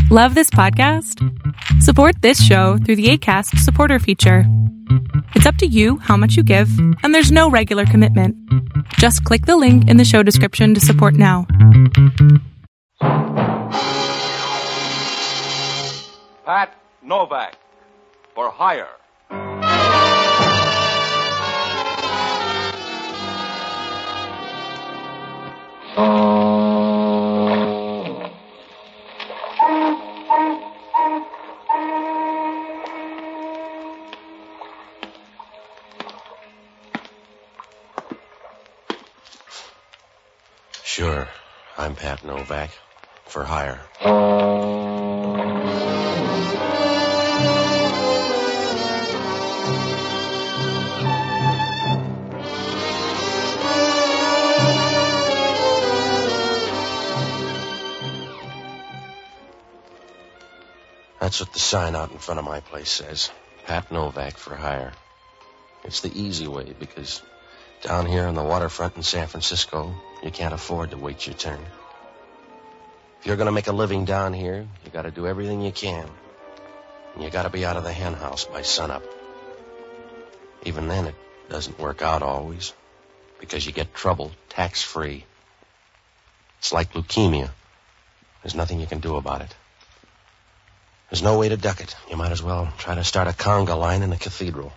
Love this podcast? Support this show through the Acast supporter feature. It's up to you how much you give, and there's no regular commitment. Just click the link in the show description to support now. Pat Novak, for hire. Sure, I'm Pat Novak, for hire. That's what the sign out in front of my place says. Pat Novak, for hire. It's the easy way, because down here on the waterfront in San Francisco, you can't afford to wait your turn. If you're going to make a living down here, you got to do everything you can. And you got to be out of the hen house by sunup. Even then, it doesn't work out always, because you get trouble tax-free. It's like leukemia. There's nothing you can do about it. There's no way to duck it. You might as well try to start a conga line in a cathedral.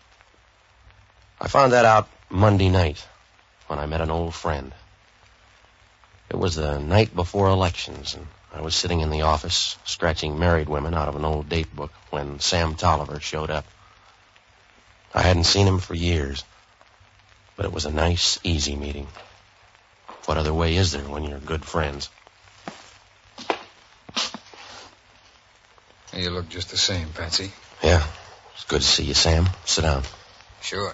I found that out Monday night when I met an old friend. It was the night before elections, and I was sitting in the office scratching married women out of an old date book when Sam Tolliver showed up. I hadn't seen him for years, but it was a nice, easy meeting. What other way is there when you're good friends? You look just the same, Patsy. Yeah, it's good to see you, Sam. Sit down. Sure.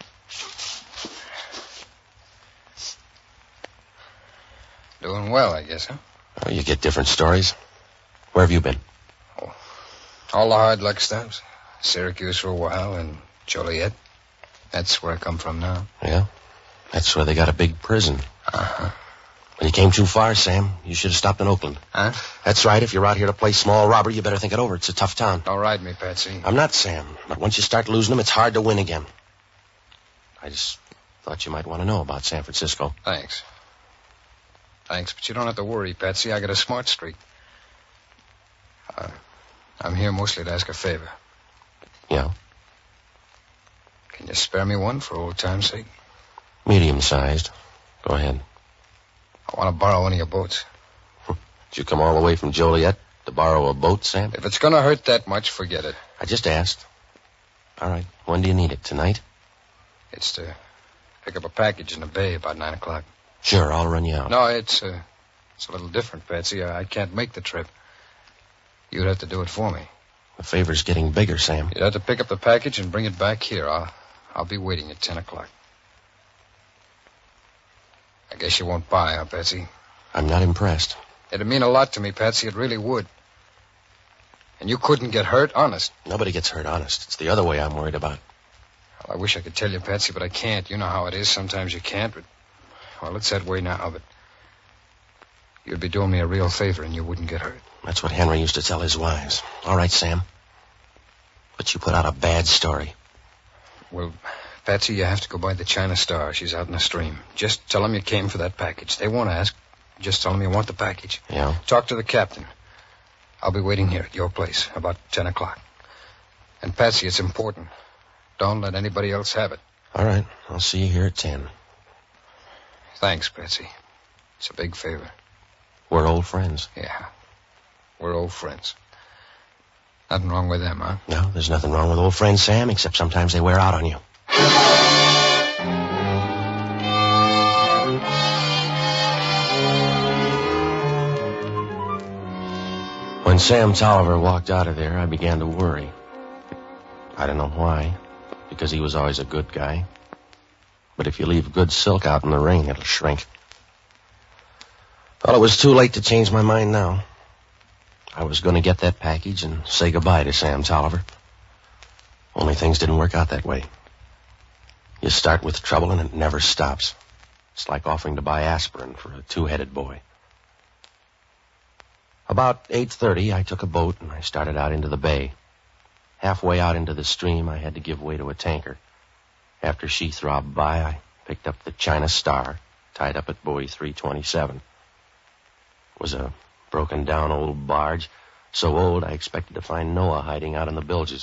Doing well, I guess, huh? Oh, you get different stories. Where have you been? Oh, all the hard luck stops. Syracuse for a while and Joliet. That's where I come from now. Yeah? That's where they got a big prison. Uh-huh. When you came too far, Sam, you should have stopped in Oakland. Huh? That's right. If you're out here to play small robbery, you better think it over. It's a tough town. Don't ride me, Patsy. I'm not, Sam. But once you start losing them, it's hard to win again. I just thought you might want to know about San Francisco. Thanks, but you don't have to worry, Patsy. I got a smart streak. I'm here mostly to ask a favor. Yeah? Can you spare me one for old time's sake? Medium-sized. Go ahead. I want to borrow one of your boats. Did you come all the way from Joliet to borrow a boat, Sam? If it's going to hurt that much, forget it. I just asked. All right. When do you need it? Tonight? It's to pick up a package in the bay about 9 o'clock. Sure, I'll run you out. No, it's a little different, Patsy. I can't make the trip. You'd have to do it for me. The favor's getting bigger, Sam. You'd have to pick up the package and bring it back here. I'll be waiting at 10 o'clock. I guess you won't buy, huh, Patsy? I'm not impressed. It'd mean a lot to me, Patsy. It really would. And you couldn't get hurt, honest. Nobody gets hurt, honest. It's the other way I'm worried about. Well, I wish I could tell you, Patsy, but I can't. You know how it is. Sometimes you can't, but... Well, it's that way now, but... You'd be doing me a real favor and you wouldn't get hurt. That's what Henry used to tell his wives. All right, Sam. But you put out a bad story. Well, Patsy, you have to go by the China Star. She's out in the stream. Just tell them you came for that package. They won't ask. Just tell them you want the package. Yeah? Talk to the captain. I'll be waiting here at your place about 10 o'clock. And, Patsy, it's important. Don't let anybody else have it. All right. I'll see you here at 10. Thanks, Patsy. It's a big favor. We're old friends. Yeah. We're old friends. Nothing wrong with them, huh? No, there's nothing wrong with old friends, Sam, except sometimes they wear out on you. When Sam Tolliver walked out of there, I began to worry. I don't know why, because he was always a good guy. But if you leave good silk out in the rain, it'll shrink. Well, it was too late to change my mind now. I was going to get that package and say goodbye to Sam Tolliver. Only things didn't work out that way. You start with trouble and it never stops. It's like offering to buy aspirin for a two-headed boy. About 8:30, I took a boat and I started out into the bay. Halfway out into the stream, I had to give way to a tanker. After she throbbed by, I picked up the China Star, tied up at buoy 327. It was a broken-down old barge, so old I expected to find Noah hiding out in the bilges.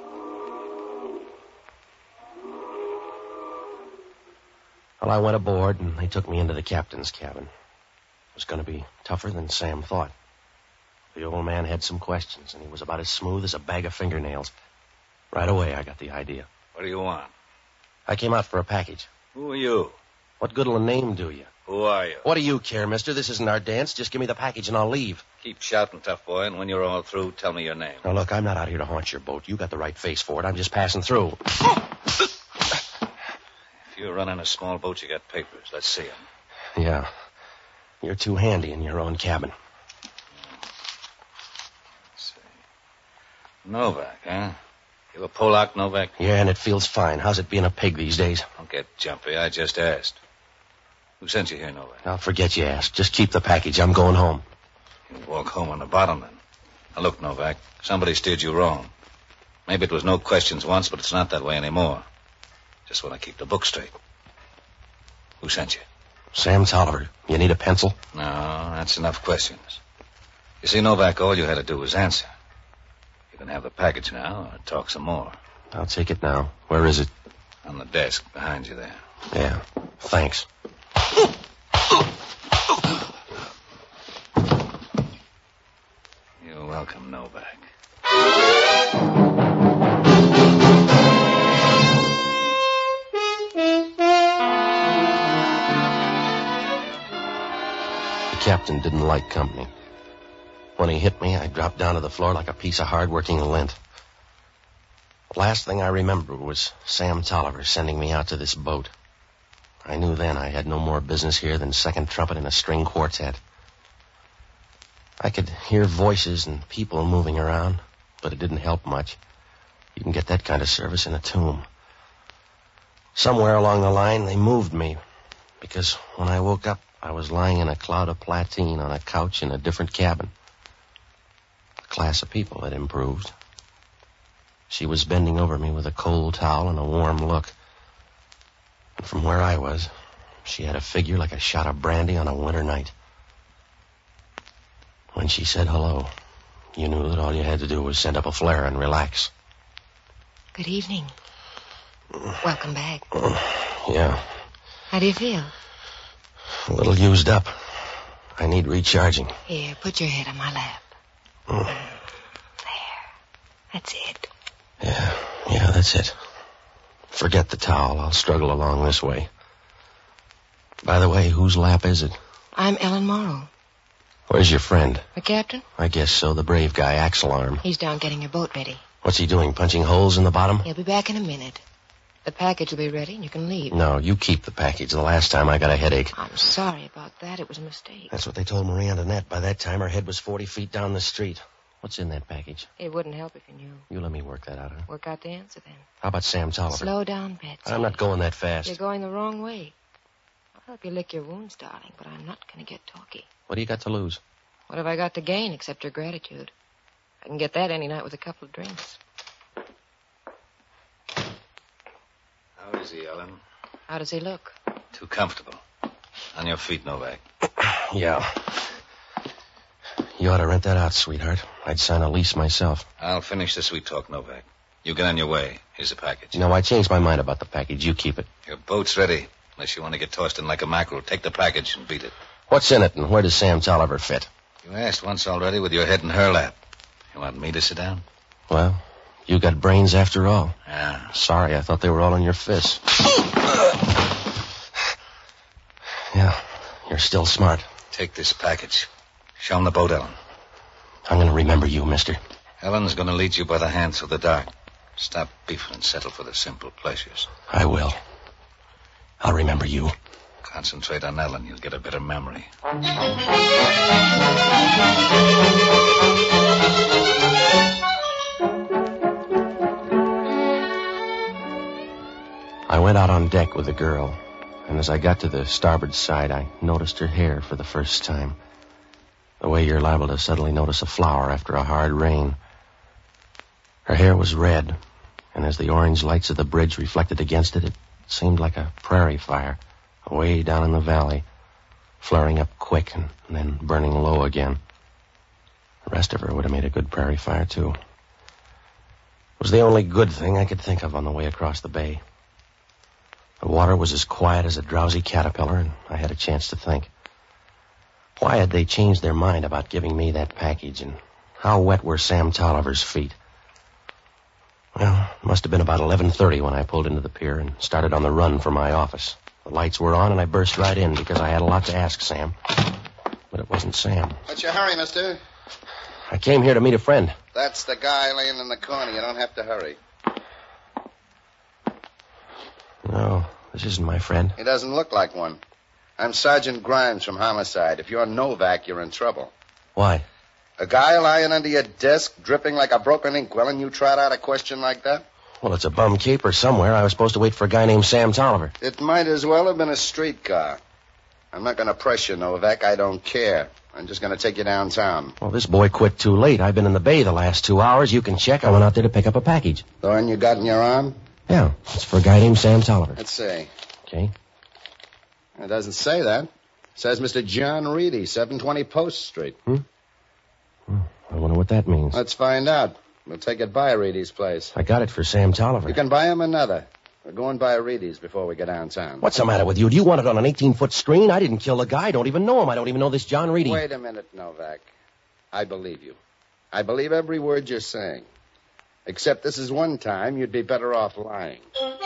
Well, I went aboard, and they took me into the captain's cabin. It was going to be tougher than Sam thought. The old man had some questions, and he was about as smooth as a bag of fingernails. Right away, I got the idea. What do you want? I came out for a package. Who are you? What good'll a name do you? Who are you? What do you care, mister? This isn't our dance. Just give me the package and I'll leave. Keep shouting, tough boy, and when you're all through, tell me your name. Now, look, I'm not out here to haunt your boat. You got the right face for it. I'm just passing through. If you're running a small boat, you got papers. Let's see them. Yeah. You're too handy in your own cabin. Let's see. Novak, huh? You a Polak, Novak? Yeah, and it feels fine. How's it being a pig these days? Don't get jumpy. I just asked. Who sent you here, Novak? I'll forget you asked. Just keep the package. I'm going home. You walk home on the bottom, then. Now, look, Novak, somebody steered you wrong. Maybe it was no questions once, but it's not that way anymore. Just want to keep the book straight. Who sent you? Sam Tolliver. You need a pencil? No, that's enough questions. You see, Novak, all you had to do was answer. You can have the package now or talk some more. I'll take it now. Where is it? On the desk behind you there. Yeah. Thanks. You're welcome, Novak. The captain didn't like company. When he hit me, I dropped down to the floor like a piece of hard-working lint. The last thing I remember was Sam Tolliver sending me out to this boat. I knew then I had no more business here than second trumpet in a string quartet. I could hear voices and people moving around, but it didn't help much. You can get that kind of service in a tomb. Somewhere along the line, they moved me, because when I woke up, I was lying in a cloud of platine on a couch in a different cabin. The class of people had improved. She was bending over me with a cold towel and a warm look. And from where I was, she had a figure like a shot of brandy on a winter night. When she said hello, you knew that all you had to do was send up a flare and relax. Good evening. Welcome back. Yeah. How do you feel? A little used up. I need recharging. Here, put your head on my lap. There. That's it. Yeah, that's it. Forget the towel. I'll struggle along this way. By the way, whose lap is it? I'm Ellen Morrow. Where's your friend? The captain? I guess so, the brave guy, Axelarm. He's down getting your boat ready. What's he doing, punching holes in the bottom? He'll be back in a minute. The package will be ready and you can leave. No, you keep the package. The last time I got a headache. I'm sorry about that. It was a mistake. That's what they told Marie Antoinette. By that time, her head was 40 feet down the street. What's in that package? It wouldn't help if you knew. You let me work that out, huh? Work out the answer, then. How about Sam Tolliver? Slow down, Betsy. I'm not going that fast. You're going the wrong way. I'll help you lick your wounds, darling, but I'm not going to get talky. What do you got to lose? What have I got to gain except your gratitude? I can get that any night with a couple of drinks. How is he, Ellen? How does he look? Too comfortable. On your feet, Novak. Yeah. You ought to rent that out, sweetheart. I'd sign a lease myself. I'll finish the sweet talk, Novak. You get on your way. Here's the package. No, I changed my mind about the package. You keep it. Your boat's ready. Unless you want to get tossed in like a mackerel, take the package and beat it. What's in it, and where does Sam Tolliver fit? You asked once already with your head in her lap. You want me to sit down? Well, you got brains after all. Yeah. Sorry, I thought they were all in your fists. Yeah, you're still smart. Take this package. Show him the boat, Ellen. I'm going to remember you, mister. Ellen's going to lead you by the hand through the dark. Stop beefing and settle for the simple pleasures. I will. I'll remember you. Concentrate on Ellen. You'll get a better memory. I went out on deck with the girl, and as I got to the starboard side, I noticed her hair for the first time. The way you're liable to suddenly notice a flower after a hard rain. Her hair was red, and as the orange lights of the bridge reflected against it, it seemed like a prairie fire, away down in the valley, flaring up quick and then burning low again. The rest of her would have made a good prairie fire, too. It was the only good thing I could think of on the way across the bay. The water was as quiet as a drowsy caterpillar, and I had a chance to think. Why had they changed their mind about giving me that package, and how wet were Sam Tolliver's feet? Well, it must have been about 11:30 when I pulled into the pier and started on the run for my office. The lights were on, and I burst right in because I had a lot to ask Sam. But it wasn't Sam. What's your hurry, mister? I came here to meet a friend. That's the guy laying in the corner. You don't have to hurry. No, this isn't my friend. He doesn't look like one. I'm Sergeant Grimes from Homicide. If you're Novak, you're in trouble. Why? A guy lying under your desk, dripping like a broken inkwell, and you trot out a question like that? Well, it's a bum caper somewhere. I was supposed to wait for a guy named Sam Tolliver. It might as well have been a streetcar. I'm not going to press you, Novak. I don't care. I'm just going to take you downtown. Well, this boy quit too late. I've been in the bay the last 2 hours. You can check. I went out there to pick up a package. The one you got in your arm? Yeah, it's for a guy named Sam Tolliver. Let's see. Okay. It doesn't say that. It says Mr. John Reedy, 720 Post Street. I wonder what that means. Let's find out. We'll take it by Reedy's place. I got it for Sam Tolliver. You can buy him another. We're going by Reedy's before we go downtown. What's the matter with you? Do you want it on an 18-foot screen? I didn't kill the guy. I don't even know him. I don't even know this John Reedy. Wait a minute, Novak. I believe you. I believe every word you're saying. Except this is one time you'd be better off lying.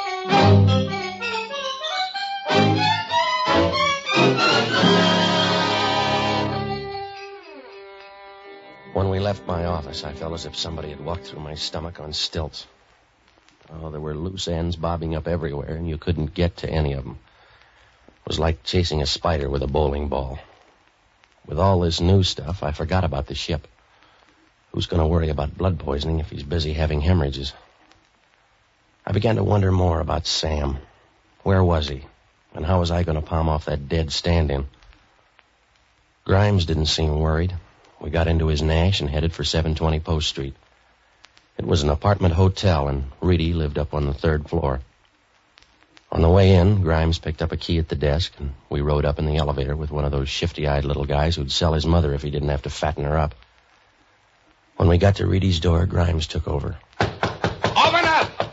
When we left my office, I felt as if somebody had walked through my stomach on stilts. Oh, there were loose ends bobbing up everywhere, and you couldn't get to any of them. It was like chasing a spider with a bowling ball. With all this new stuff, I forgot about the ship. Who's going to worry about blood poisoning if he's busy having hemorrhages? I began to wonder more about Sam. Where was he? And how was I going to palm off that dead stand-in? Grimes didn't seem worried. We got into his Nash and headed for 720 Post Street. It was an apartment hotel, and Reedy lived up on the 3rd floor. On the way in, Grimes picked up a key at the desk, and we rode up in the elevator with one of those shifty-eyed little guys who'd sell his mother if he didn't have to fatten her up. When we got to Reedy's door, Grimes took over. Open up!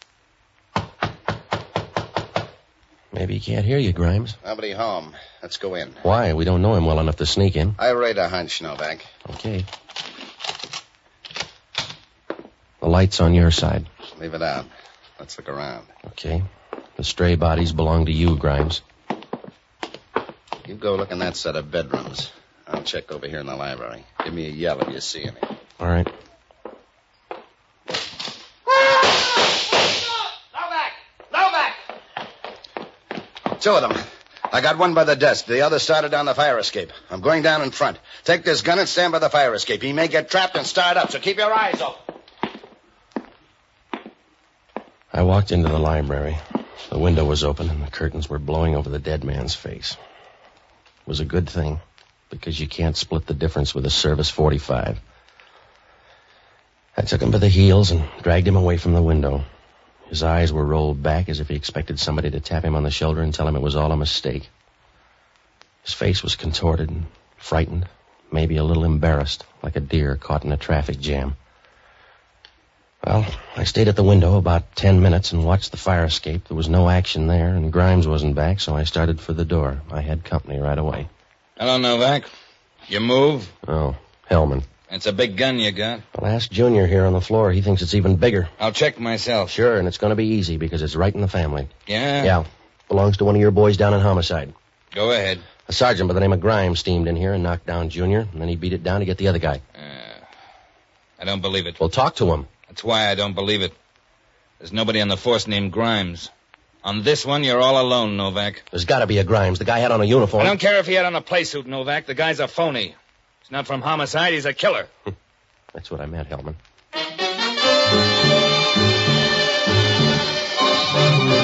Maybe he can't hear you, Grimes. Nobody home. Let's go in. Why? We don't know him well enough to sneak in. I rate a hunch, Novak. Okay. The light's on your side. Leave it out. Let's look around. Okay. The stray bodies belong to you, Grimes. You go look in that set of bedrooms. I'll check over here in the library. Give me a yell if you see any. All right. Novak! Two of them. I got one by the desk. The other started down the fire escape. I'm going down in front. Take this gun and stand by the fire escape. He may get trapped and start up, so keep your eyes open. I walked into the library. The window was open, and the curtains were blowing over the dead man's face. It was a good thing, because you can't split the difference with a Service 45. I took him by the heels and dragged him away from the window. His eyes were rolled back as if he expected somebody to tap him on the shoulder and tell him it was all a mistake. His face was contorted and frightened, maybe a little embarrassed, like a deer caught in a traffic jam. Well, I stayed at the window about 10 minutes and watched the fire escape. There was no action there, and Grimes wasn't back, so I started for the door. I had company right away. Hello, Novak. You move? Oh, Hellman. It's a big gun you got. Well, ask Junior here on the floor. He thinks it's even bigger. I'll check myself. Sure, and it's going to be easy because it's right in the family. Yeah? Yeah. Belongs to one of your boys down in Homicide. Go ahead. A sergeant by the name of Grimes steamed in here and knocked down Junior, and then he beat it down to get the other guy. I don't believe it. Well, talk to him. That's why I don't believe it. There's nobody on the force named Grimes. On this one, you're all alone, Novak. There's got to be a Grimes. The guy had on a uniform. I don't care if he had on a play suit, Novak. The guy's a phony. He's not from Homicide. He's a killer. That's what I meant, Hellman.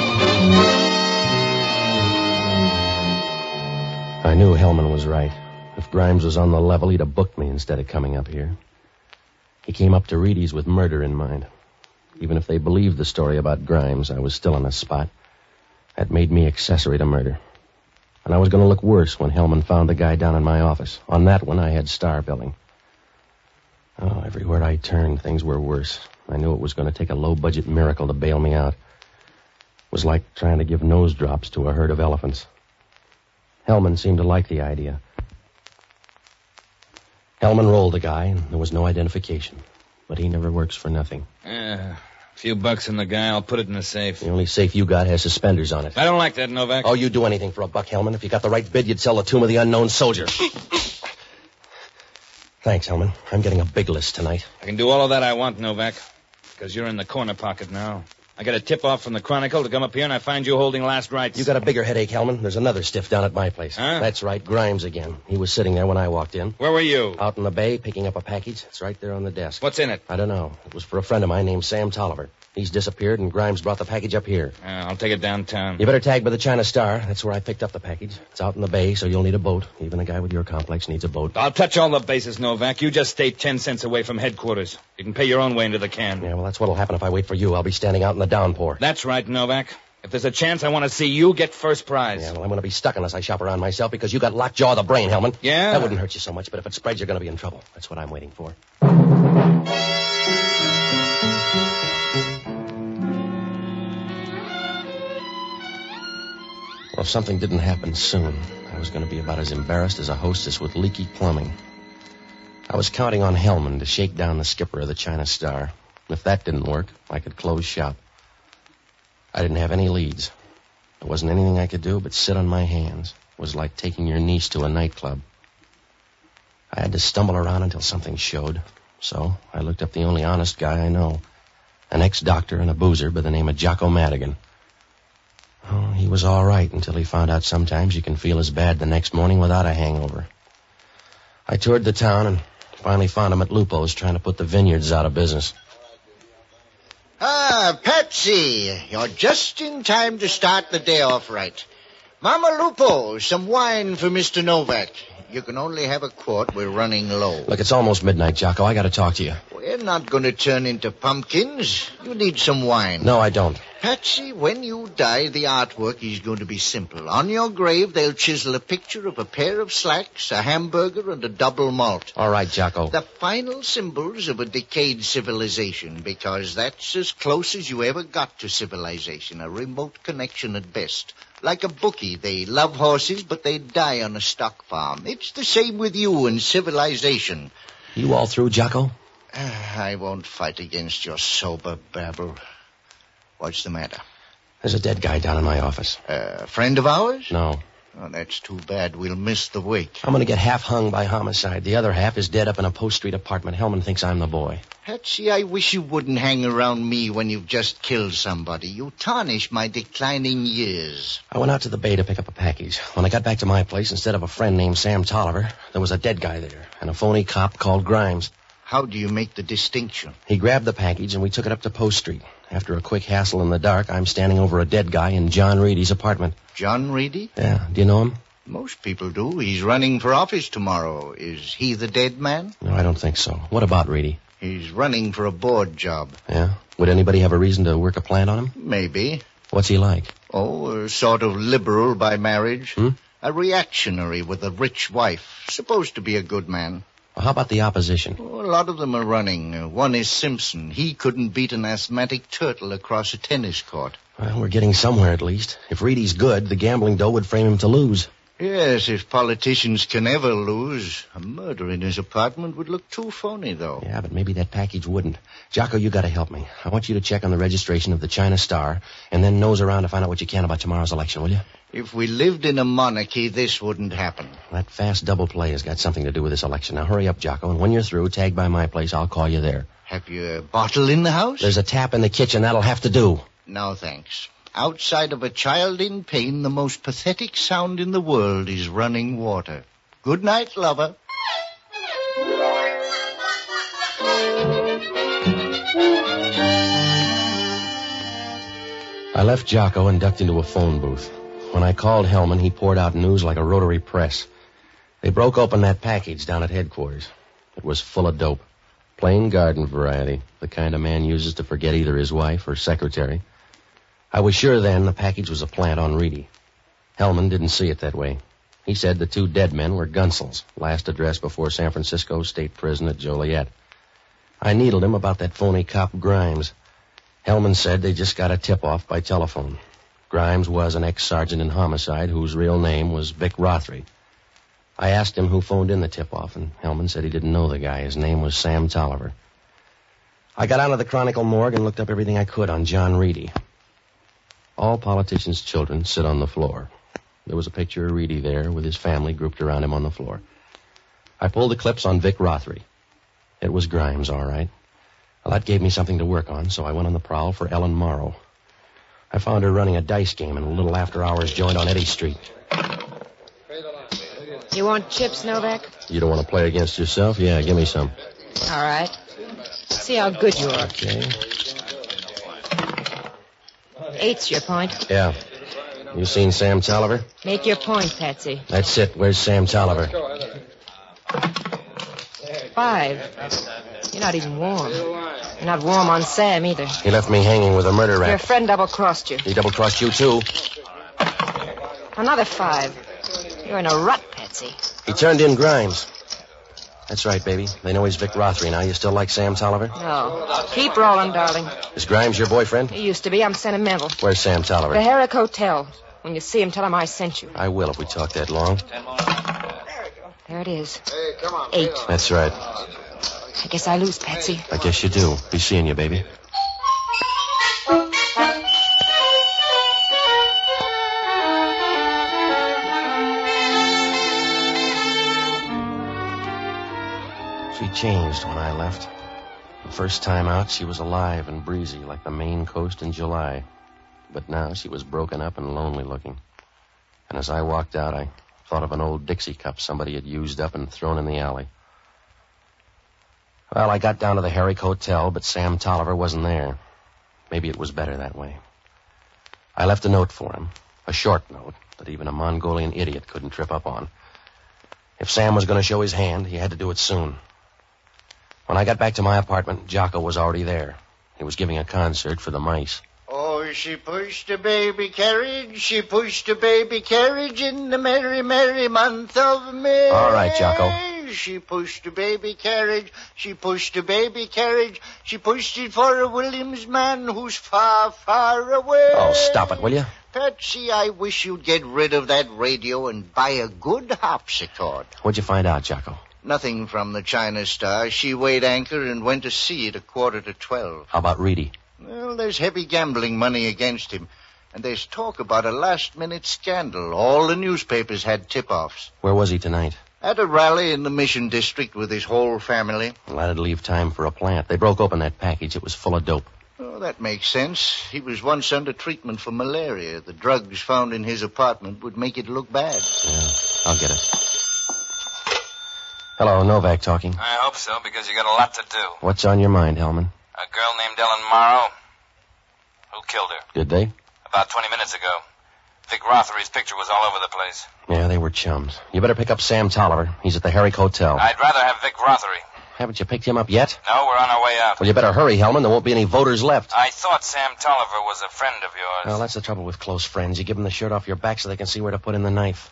I knew Hellman was right. If Grimes was on the level, he'd have booked me instead of coming up here. He came up to Reedy's with murder in mind. Even if they believed the story about Grimes, I was still on a spot. That made me accessory to murder. And I was going to look worse when Hellman found the guy down in my office. On that one, I had star billing. Oh, everywhere I turned, things were worse. I knew it was going to take a low-budget miracle to bail me out. It was like trying to give nose drops to a herd of elephants. Hellman seemed to like the idea. Hellman rolled the guy, and there was no identification. But he never works for nothing. A few bucks in the guy. I'll put it in the safe. The only safe you got has suspenders on it. I don't like that, Novak. Oh, you'd do anything for a buck, Hellman. If you got the right bid, you'd sell the tomb of the unknown soldier. Thanks, Hellman. I'm getting a big list tonight. I can do all of that I want, Novak, because you're in the corner pocket now. I got a tip-off from the Chronicle to come up here, and I find you holding last rights. You got a bigger headache, Hellman. There's another stiff down at my place. Huh? That's right, Grimes again. He was sitting there when I walked in. Where were you? Out in the bay, picking up a package. It's right there on the desk. What's in it? I don't know. It was for a friend of mine named Sam Tolliver. He's disappeared, and Grimes brought the package up here. I'll take it downtown. You better tag by the China Star. That's where I picked up the package. It's out in the bay, so you'll need a boat. Even a guy with your complex needs a boat. I'll touch all the bases, Novak. You just stay 10 cents away from headquarters. You can pay your own way into the can. Yeah, well, that's what'll happen if I wait for you. I'll be standing out in the downpour. That's right, Novak. If there's a chance, I want to see you get first prize. Yeah, well, I'm going to be stuck unless I shop around myself because you got lockjaw of the brain, Hellman. Yeah? That wouldn't hurt you so much, but if it spreads, you're going to be in trouble. That's what I'm waiting for. Well, if something didn't happen soon, I was going to be about as embarrassed as a hostess with leaky plumbing. I was counting on Hellman to shake down the skipper of the China Star. If that didn't work, I could close shop. I didn't have any leads. There wasn't anything I could do but sit on my hands. It was like taking your niece to a nightclub. I had to stumble around until something showed. So I looked up the only honest guy I know, an ex-doctor and a boozer by the name of Jocko Madigan. Oh, he was all right until he found out sometimes you can feel as bad the next morning without a hangover. I toured the town and finally found him at Lupo's trying to put the vineyards out of business. Ah, Patsy, you're just in time to start the day off right. Mama Lupo, some wine for Mr. Novak. You can only have a quart. We're running low. Look, it's almost midnight, Jocko. I got to talk to you. We're not going to turn into pumpkins. You need some wine. No, I don't. Patsy, when you die, the artwork is going to be simple. On your grave, they'll chisel a picture of a pair of slacks, a hamburger, and a double malt. All right, Jocko. The final symbols of a decayed civilization, because that's as close as you ever got to civilization, a remote connection at best. Like a bookie, they love horses, but they die on a stock farm. It's the same with you and civilization. You all through, Jocko? I won't fight against your sober babble. What's the matter? There's a dead guy down in my office. A friend of ours? No. Oh, that's too bad. We'll miss the wake. I'm going to get half hung by homicide. The other half is dead up in a Post Street apartment. Hellman thinks I'm the boy. Patsy, I wish you wouldn't hang around me when you've just killed somebody. You tarnish my declining years. I went out to the bay to pick up a package. When I got back to my place, instead of a friend named Sam Tolliver, there was a dead guy there and a phony cop called Grimes. How do you make the distinction? He grabbed the package and we took it up to Post Street. After a quick hassle in the dark, I'm standing over a dead guy in John Reedy's apartment. John Reedy? Yeah. Do you know him? Most people do. He's running for office tomorrow. Is he the dead man? No, I don't think so. What about Reedy? He's running for a board job. Yeah? Would anybody have a reason to work a plant on him? Maybe. What's he like? Oh, a sort of liberal by marriage. A reactionary with a rich wife. Supposed to be a good man. Well, how about the opposition? Oh, a lot of them are running. One is Simpson. He couldn't beat an asthmatic turtle across a tennis court. Well, we're getting somewhere at least. If Reedy's good, the gambling dough would frame him to lose. Yes, if politicians can ever lose. A murder in his apartment would look too phony, though. Yeah, but maybe that package wouldn't. Jocko, you got to help me. I want you to check on the registration of the China Star and then nose around to find out what you can about tomorrow's election, will you? If we lived in a monarchy, this wouldn't happen. That fast double play has got something to do with this election. Now, hurry up, Jocko, and when you're through, tag by my place. I'll call you there. Have you a bottle in the house? There's a tap in the kitchen. That'll have to do. No, thanks. Outside of a child in pain, the most pathetic sound in the world is running water. Good night, lover. I left Jocko and ducked into a phone booth. When I called Hellman, he poured out news like a rotary press. They broke open that package down at headquarters. It was full of dope. Plain garden variety, the kind a man uses to forget either his wife or secretary. I was sure then the package was a plant on Reedy. Hellman didn't see it that way. He said the 2 dead men were Gunsels, last addressed before San Francisco State Prison at Joliet. I needled him about that phony cop Grimes. Hellman said they just got a tip-off by telephone. Grimes was an ex-sergeant in homicide whose real name was Vic Rothery. I asked him who phoned in the tip-off, and Hellman said he didn't know the guy. His name was Sam Tolliver. I got out of the Chronicle morgue and looked up everything I could on John Reedy. All politicians' children sit on the floor. There was a picture of Reedy there with his family grouped around him on the floor. I pulled the clips on Vic Rothery. It was Grimes, all right. Well, that gave me something to work on, so I went on the prowl for Ellen Morrow. I found her running a dice game in a little after-hours joint on Eddy Street. You want chips, Novak? You don't want to play against yourself? Yeah, give me some. All right. See how good you are. Okay. 8's your point. Yeah. You seen Sam Tolliver? Make your point, Patsy. That's it. Where's Sam Tolliver? 5. You're not even warm. You're not warm on Sam, either. He left me hanging with a murder rap. Your friend double-crossed you. He double-crossed you, too. Another 5. You're in a rut, Patsy. He turned in Grimes. That's right, baby. They know he's Vic Rothery now. You still like Sam Tolliver? No. Keep rolling, darling. Is Grimes your boyfriend? He used to be. I'm sentimental. Where's Sam Tolliver? The Herrick Hotel. When you see him, tell him I sent you. I will if we talk that long. There it is. Hey, come on. 8. That's right. I guess I lose, Patsy. I guess you do. Be seeing you, baby. She changed when I left. The first time out, she was alive and breezy like the Maine coast in July. But now she was broken up and lonely looking. And as I walked out, I thought of an old Dixie cup somebody had used up and thrown in the alley. Well, I got down to the Herrick Hotel, but Sam Tolliver wasn't there. Maybe it was better that way. I left a note for him, a short note that even a Mongolian idiot couldn't trip up on. If Sam was going to show his hand, he had to do it soon. When I got back to my apartment, Jocko was already there. He was giving a concert for the mice. Oh, she pushed a baby carriage, she pushed a baby carriage in the merry, merry month of May. All right, Jocko. She pushed a baby carriage, she pushed a baby carriage, she pushed it for a Williams man who's far, far away. Oh, stop it, will you? Patsy, I wish you'd get rid of that radio and buy a good harpsichord. What'd you find out, Jocko? Nothing from the China Star. She weighed anchor and went to sea at 11:45. How about Reedy? Well, there's heavy gambling money against him. And there's talk about a last-minute scandal. All the newspapers had tip-offs. Where was he tonight? At a rally in the Mission District with his whole family. Well, that'd leave time for a plant. They broke open that package. It was full of dope. Oh, that makes sense. He was once under treatment for malaria. The drugs found in his apartment would make it look bad. Yeah, I'll get it. Hello, Novak talking. I hope so, because you got a lot to do. What's on your mind, Hellman? A girl named Ellen Morrow. Who killed her? Did they? About 20 minutes ago. Vic Rothery's picture was all over the place. Yeah, they were chums. You better pick up Sam Tolliver. He's at the Herrick Hotel. I'd rather have Vic Rothery. Haven't you picked him up yet? No, we're on our way out. Well, you better hurry, Hellman. There won't be any voters left. I thought Sam Tolliver was a friend of yours. Well, that's the trouble with close friends. You give them the shirt off your back so they can see where to put in the knife.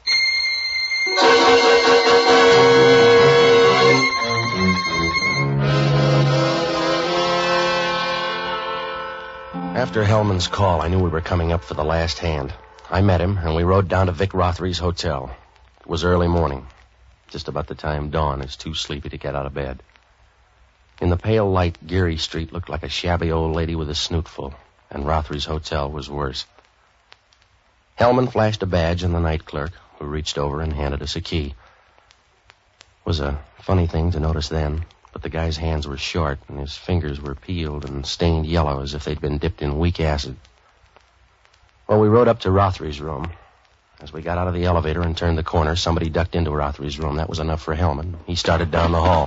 After Hellman's call, I knew we were coming up for the last hand. I met him, and we rode down to Vic Rothery's hotel. It was early morning, just about the time Dawn is too sleepy to get out of bed. In the pale light, Geary Street looked like a shabby old lady with a snootful, and Rothery's hotel was worse. Hellman flashed a badge on the night clerk, who reached over and handed us a key. It was a funny thing to notice then, but the guy's hands were short, and his fingers were peeled and stained yellow as if they'd been dipped in weak acid. Well, we rode up to Rothery's room. As we got out of the elevator and turned the corner, somebody ducked into Rothery's room. That was enough for Hellman. He started down the hall.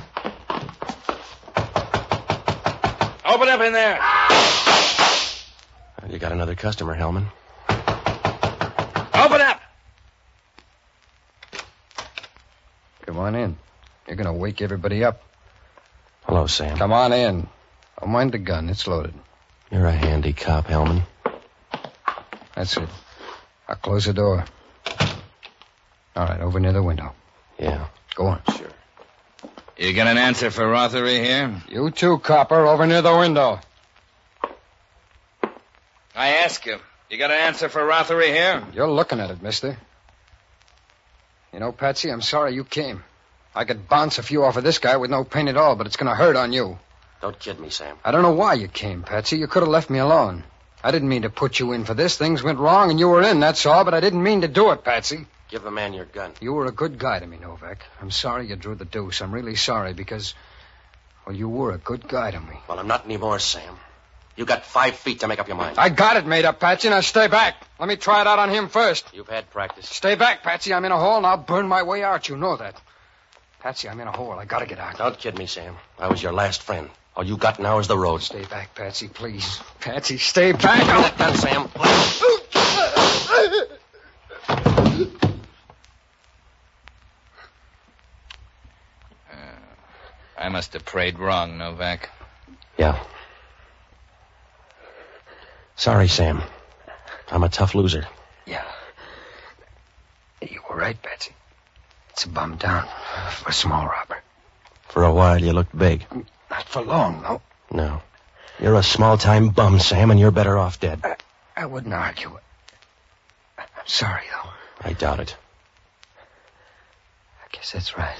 Open up in there. Well, you got another customer, Hellman. Open up. on in. You're going to wake everybody up. Hello, Sam. Come on in. Don't mind the gun. It's loaded. You're a handy cop, Hellman. That's it. I'll close the door. All right, over near the window. Yeah. Go on. Sure. You got an answer for Rothery here? You too, copper, over near the window. I ask you got an answer for Rothery here? You're looking at it, mister. You know, Patsy, I'm sorry you came. I could bounce a few off of this guy with no pain at all, but it's going to hurt on you. Don't kid me, Sam. I don't know why you came, Patsy. You could have left me alone. I didn't mean to put you in for this. Things went wrong and you were in, that's all, but I didn't mean to do it, Patsy. Give the man your gun. You were a good guy to me, Novak. I'm sorry you drew the deuce. I'm really sorry because, well, you were a good guy to me. Well, I'm not anymore, Sam. You got 5 feet to make up your mind. I got it made up, Patsy. Now stay back. Let me try it out on him first. You've had practice. Stay back, Patsy. I'm in a hole and I'll burn my way out. You know that. Patsy, I'm in a hole. I gotta get out. Don't kid me, Sam. I was your last friend. All you got now is the road. Stay back, Patsy, please. Patsy, stay back. Give me that gun, Sam. I must have prayed wrong, Novak. Yeah. Sorry, Sam. I'm a tough loser. Yeah. You were right, Patsy. It's a bum down for a small robber. For a while, you looked big. Not for long, though. No. You're a small-time bum, Sam, and you're better off dead. I wouldn't argue it. I'm sorry, though. I doubt it. I guess that's right.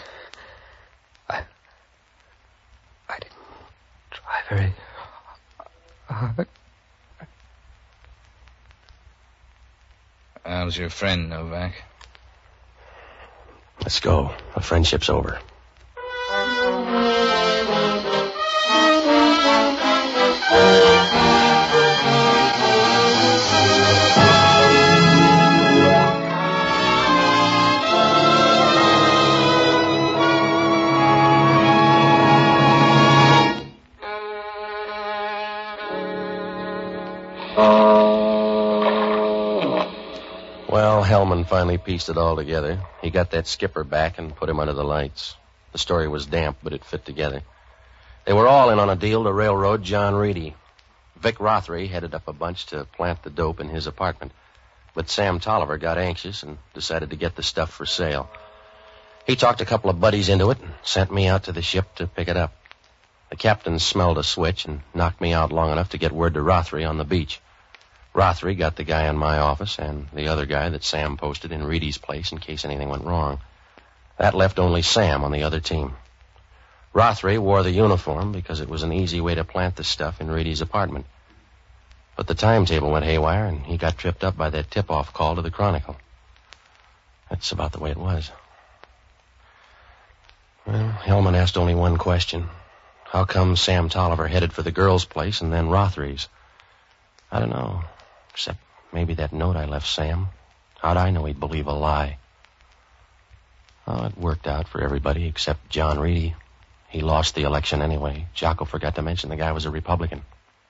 I didn't try very hard. How's your friend, Novak? Let's go. The friendship's over. Well, Hellman finally pieced it all together. He got that skipper back and put him under the lights. The story was damp, but it fit together. They were all in on a deal to railroad John Reedy. Vic Rothery headed up a bunch to plant the dope in his apartment. But Sam Tolliver got anxious and decided to get the stuff for sale. He talked a couple of buddies into it and sent me out to the ship to pick it up. The captain smelled a switch and knocked me out long enough to get word to Rothery on the beach. Rothery got the guy in my office and the other guy that Sam posted in Reedy's place in case anything went wrong. That left only Sam on the other team. Rothery wore the uniform because it was an easy way to plant the stuff in Reedy's apartment. But the timetable went haywire and he got tripped up by that tip-off call to the Chronicle. That's about the way it was. Well, Hellman asked only one question. How come Sam Tolliver headed for the girl's place and then Rothery's? I don't know. Except maybe that note I left Sam. How'd I know he'd believe a lie? Oh, it worked out for everybody except John Reedy. He lost the election anyway. Jocko forgot to mention the guy was a Republican.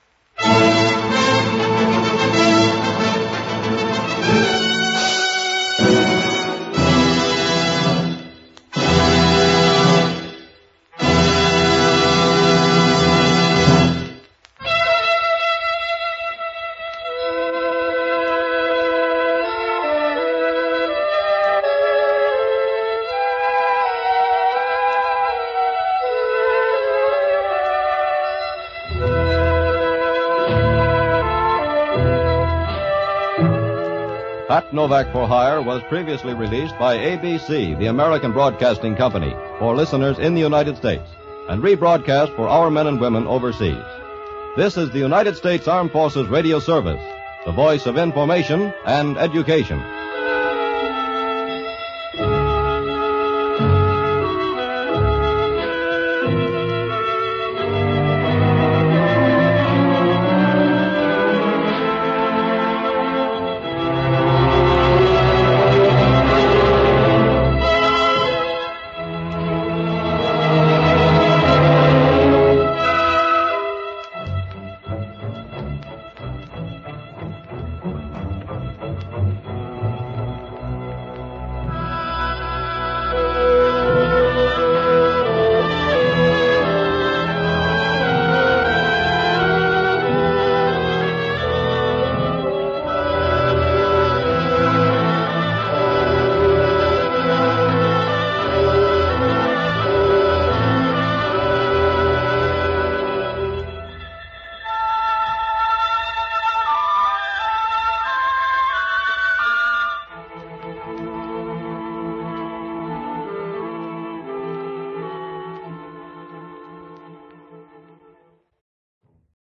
Pat Novak for Hire was previously released by ABC, the American Broadcasting Company, for listeners in the United States, and rebroadcast for our men and women overseas. This is the United States Armed Forces Radio Service, the voice of information and education.